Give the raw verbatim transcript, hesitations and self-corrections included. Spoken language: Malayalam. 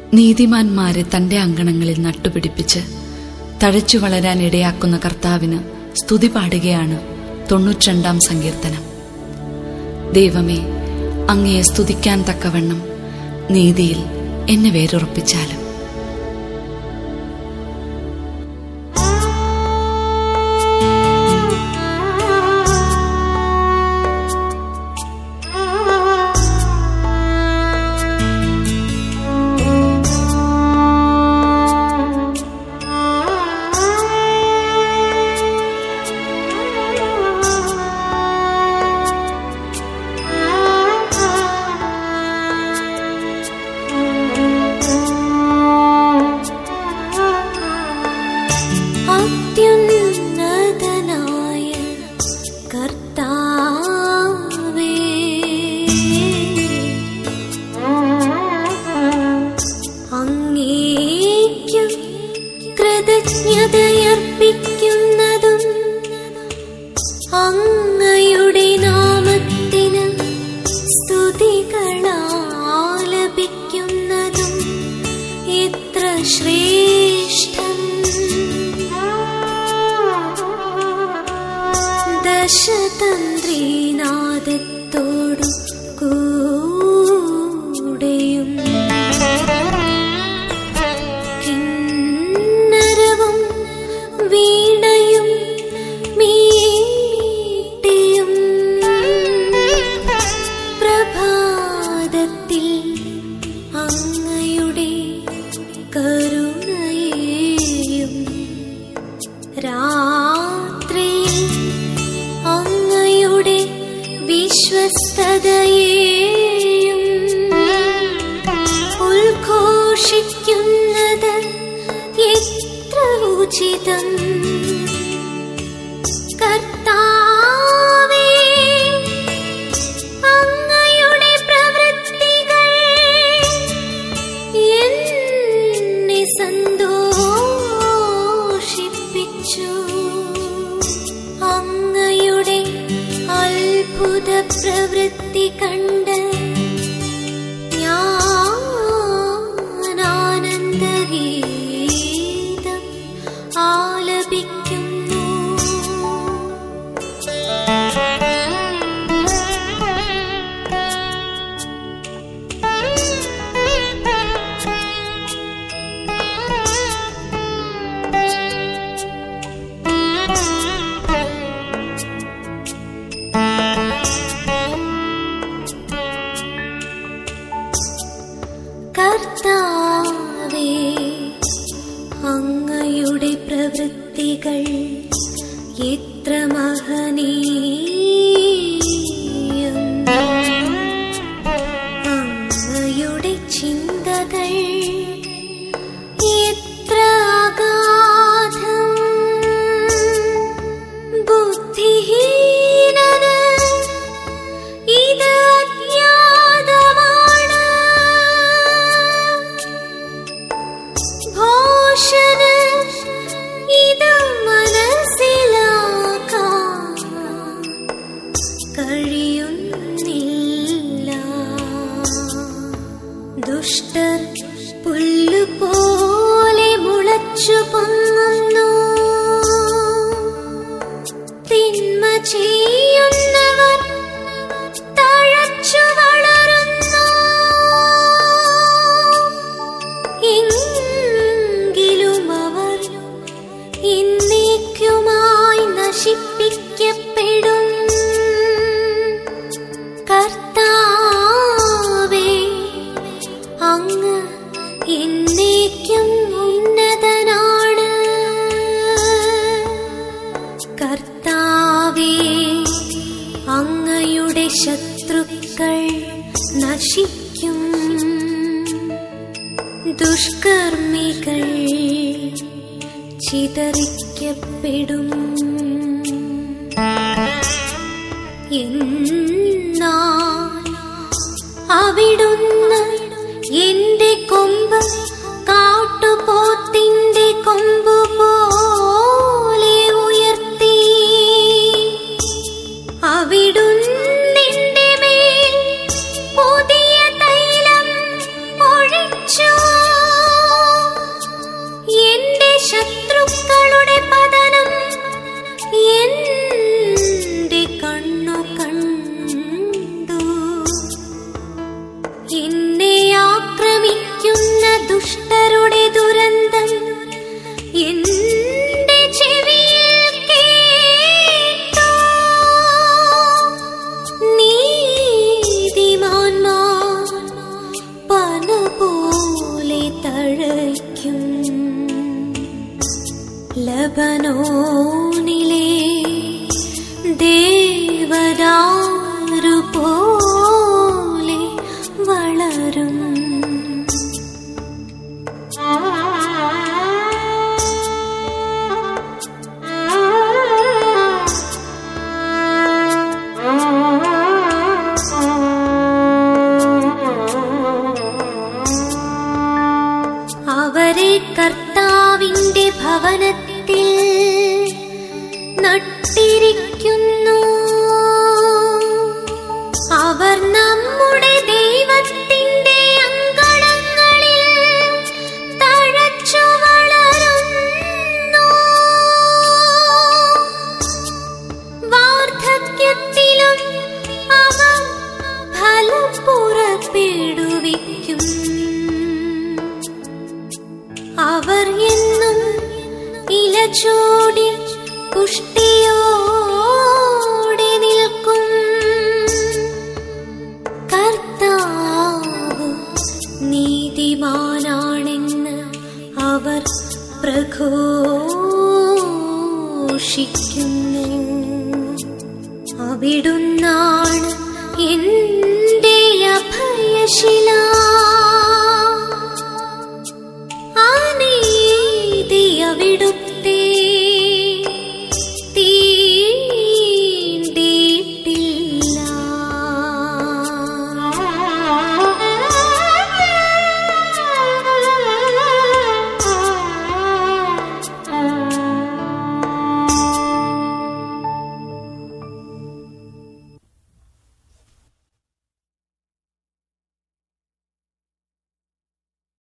നീതിമാന്മാരെ തന്റെ അങ്കണങ്ങളിൽ നട്ടുപിടിപ്പിച്ച് തഴച്ചു വളരാൻ ഇടയാക്കുന്ന കർത്താവിന് സ്തുതി പാടുകയാണ് തൊണ്ണൂറ്റിരണ്ടാം സങ്കീർത്തനം. ദൈവമേ, അങ്ങയെ സ്തുതിക്കാൻ തക്കവണ്ണം നീതിയിൽ എന്നെ വേരുറപ്പിച്ചാലും. കൃതജ്ഞതയർപ്പിക്കുന്നതും അങ്ങയുടെ നാമത്തിന് സ്തുതികളാലപിക്കുന്നതും എത്ര ശ്രേഷ്ഠം. ദശതന്ത്രീനാദത്തോടു കൂടെയും വീണയും മീട്ടിയും പ്രഭാതത്തിൽ അങ്ങയുടെ കരുണയെയും രാത്രിയിൽ അങ്ങയുടെ വിശ്വസ്തതയെയും ഉദ്ഘോഷിക്കുന്നത് ഉചിതം. കർത്താവേ, അങ്ങയുടെ പ്രവൃത്തികൾ എന്നെ സന്തോഷിപ്പിച്ചു. അങ്ങയുടെ അത്ഭുത പ്രവൃത്തി കണ്ട് ഞാൻ ആനന്ദഗീതം ആലപിക്കുന്നു. കർത്താവേ, അങ്ങയുടെ പ്രവൃത്തികൾ എത്ര മഹനീയം. അങ്ങയുടെ ചിന്തകൾ എത്ര അഗാധം. ബുദ്ധിഹീനന് ഇത് അജ്ഞാതമാണ്. ഭോഷന് ഇത് മനസ്സിലാക്കാൻ കഴിയുന്നില്ല. ദുഷ്ടർ പുല്ലുപോലെ മുളച്ചു പൊങ്ങുന്നു. തിന്മ ചെയ്യുന്നവർ തഴച്ചു വളരുന്നു. എങ്കിലും അവർ എന്നേക്കുമായി നശിപ്പിക്കപ്പെടും. കർത്താവേ, അങ്ങ് എന്നേക്കും ഉന്നതനാണ്. കർത്താവേ, അങ്ങയുടെ ശത്രുക്കൾ നശിക്കും. ദുഷ്കർമ്മികൾ ചിതറിക്കപ്പെടും. എന്നാൽ അവിടുന്ന് എന്റെ കൊമ്പ് കാട്ടുപോത്തിന്റെ കൊമ്പ് പോലെ ഉയർത്തി. അവിടുന്ന് മേൽ പുതിയ തൈലം ഒഴിച്ചു. എന്നെ ആക്രമിക്കുന്ന ദുഷ്ടരുടെ ദുരന്തം എന്റെ ചെവിയിൽ കേട്ടോ. നീതിമാന്മാർ പന പോലെ തഴയ്ക്കും, ലബനോനിലെ ദേവദാരു പോലെ വളരും. അവരെ കർത്താവിന്റെ ഭവനത്തിൽ നട്ടിരിക്കുന്നു. അവർ നമ്മുടെ ദൈവത്തിന്റെ അങ്കണങ്ങളിൽ തഴച്ചു വളരുന്നു. വാർദ്ധക്യത്തിലും അവർ ഫലം പുറപ്പെടുവിക്കും. അവർ എന്നും ഇലചൂടി പുഷ്ടിയോടെ നിൽക്കും. കർത്താവ് നീതിമാനാണെന്ന് അവർ പ്രഘോഷിക്കുന്നു. അവിടുന്നാണ് എന്റെ അഭയശില.